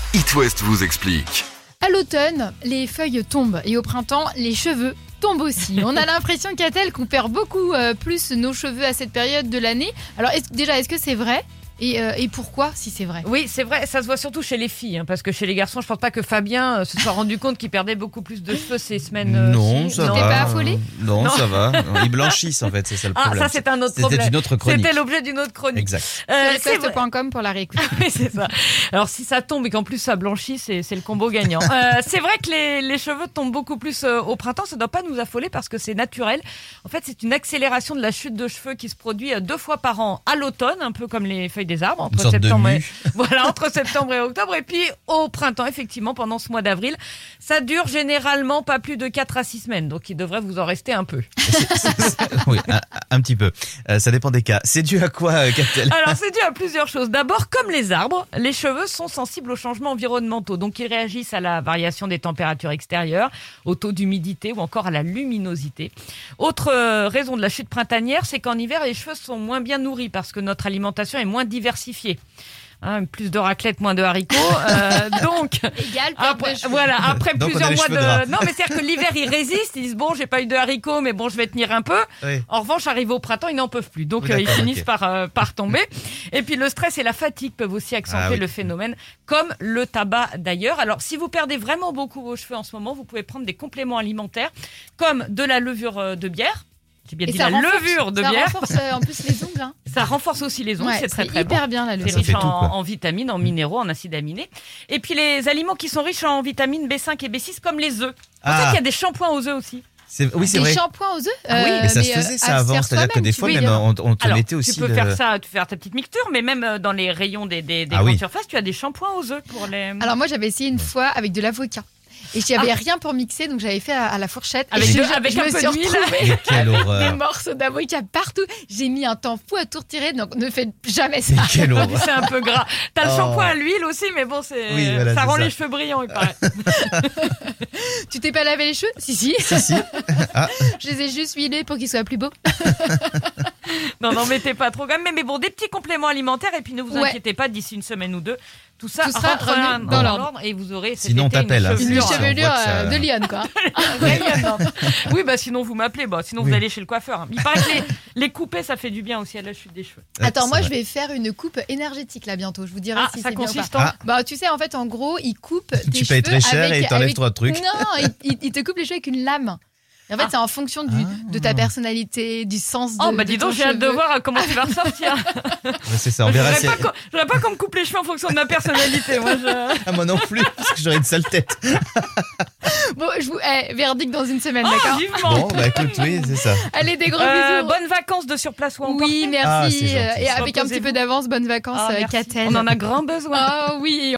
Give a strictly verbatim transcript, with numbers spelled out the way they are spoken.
It West vous explique. À l'automne, les feuilles tombent et au printemps, les cheveux tombent aussi. On a l'impression, Catel, qu'on perd beaucoup euh, plus nos cheveux à cette période de l'année. Alors est-ce, déjà, est-ce que c'est vrai ? Et, euh, et pourquoi, si c'est vrai ? Oui, c'est vrai, ça se voit surtout chez les filles, hein, parce que chez les garçons, je pense pas que Fabien euh, se soit rendu compte qu'il perdait beaucoup plus de cheveux ces semaines. Euh, non, ci. ça Tu va. t'es pas affolé ? Non, Non. ça va. Non, ils blanchissent en fait, c'est ça le Ah, problème. ça c'est un autre problème. C'était une autre chronique. C'était l'objet d'une autre chronique. Exact. Euh, Sur c'est vrai. quest point com pour la réécoute. Oui, c'est ça. Alors, si ça tombe et qu'en plus ça blanchit, c'est, c'est le combo gagnant. Euh, c'est vrai que les, les cheveux tombent beaucoup plus euh, au printemps. Ça ne doit pas nous affoler parce que c'est naturel. En fait, c'est une accélération de la chute de cheveux qui se produit euh, deux fois par an à l'automne, un peu comme les feuilles des arbres, Une entre sorte de septembre et, mue. voilà, entre septembre et octobre. Et puis au printemps, effectivement, pendant ce mois d'avril, ça dure généralement pas plus de quatre à six semaines. Donc, il devrait vous en rester un peu. Oui, un, un petit peu. Euh, ça dépend des cas. C'est dû à quoi, euh, Catel ? Alors, c'est dû à plusieurs choses. D'abord, comme les arbres, les cheveux sont sensibles aux changements environnementaux. Donc, ils réagissent à la variation des températures extérieures, au taux d'humidité ou encore à la luminosité. Autre euh, raison de la chute printanière, c'est qu'en hiver, les cheveux sont moins bien nourris parce que notre alimentation est moins diversifiée. Hein, plus de raclette, moins de haricots. Euh, donc, Égal, perte après, de cheveux. voilà, après Donc, on a plusieurs les mois cheveux gras. de... Non, mais c'est-à-dire que l'hiver, ils résistent. Ils disent, bon, j'ai pas eu de haricots, mais bon, je vais tenir un peu. Oui. En revanche, arrivé au printemps, ils n'en peuvent plus. Donc, Oui, euh, ils d'accord, finissent ok. par, euh, par tomber. Et puis, le stress et la fatigue peuvent aussi accentuer Ah oui. le phénomène, comme le tabac d'ailleurs. Alors, si vous perdez vraiment beaucoup vos cheveux en ce moment, vous pouvez prendre des compléments alimentaires, comme de la levure euh, de bière. J'ai bien Et dit ça la renforce- levure de ça bière. renforce euh, en plus les ongles. Hein. Ça renforce aussi les ongles, Ouais, c'est très très bon. hyper bien la C'est levure. Ça riche fait en, tout, quoi. en vitamines, en minéraux, en acides aminés. Et puis les aliments qui sont riches en vitamines B cinq et B six, comme les œufs. En fait, Ah. il y a des shampoings aux œufs aussi. C'est- Oui, c'est Des vrai. shampoings aux œufs. Ah oui, euh, Mais ça se euh, faisait ça à avant, faire c'est-à-dire que soi-même, des tu fois, peux même, dire. on, on te Alors, mettait aussi tu peux le... faire ça, tu peux faire ta petite mixture, mais même euh, dans les rayons des, des, des Ah grandes oui. surfaces, tu as des shampoings aux œufs pour les. Alors moi j'avais essayé une fois avec de l'avocat. Et j'avais rien pour mixer, donc j'avais fait à, à la fourchette. Avec et de- je, avec je un me peu suis d'huile. retrouvée Mais quelle des horreur. morceaux d'avocat partout. J'ai mis un temps fou à tout retirer, donc ne faites jamais ça. Mais quelle horreur. C'est un peu gras. T'as le Oh. shampoing à l'huile aussi, mais bon, c'est Oui, voilà, ça c'est rend ça. les cheveux brillants, il paraît. Tu t'es pas lavé les cheveux ? Si, si. Si, si. Ah, Je les ai juste huilés pour qu'ils soient plus beaux. Non, non, mettez pas trop gamme. Mais, mais bon, des petits compléments alimentaires, et puis ne vous Ouais. inquiétez pas, d'ici une semaine ou deux, tout ça Tout sera rentrera revenu dans, dans l'ordre et vous aurez cet Sinon, on été t'appelle, hein. une Une Sûr, chevelure. on chevelure voit que ça- euh, de lionne, quoi. Rayonnante. Oui, bah sinon vous m'appelez, bah sinon Oui. vous allez chez le coiffeur. Il paraît que les, les couper, ça fait du bien aussi à la chute des cheveux. Attends, c'est moi vrai. je vais faire une coupe énergétique là bientôt. Je vous dirai Ah, si ça c'est bien ou consiste pas. en. Ah. Bah tu sais en fait en gros il coupe tes Tu payes très cheveux cher avec- et il t'enlève avec- trois trucs. Non, il, il- il te coupe les cheveux avec une lame. Et en fait Ah. c'est en fonction du, de ta personnalité, du sens de Oh bah de dis ton donc, j'ai hâte de cheveu. voir comment tu vas ressortir. Ouais, c'est ça, on Je verra voudrais si... pas, qu'on- je voudrais pas qu'on me coupe les cheveux en fonction de ma personnalité. Moi, je... Ah, moi non plus, parce que j'aurais une sale tête. Bon, je vous eh, verdict dans une semaine, Oh, d'accord. vivement. Bon, bah écoute, oui, c'est ça. Allez des gros Euh, bisous. bonnes vacances de sur place ou en Oui, portée. merci. Ah, c'est gentil. Euh, Et avec un petit Reposez-vous. peu d'avance, bonnes vacances, Ah, euh, merci. Catel. On en a grand besoin. Ah oui.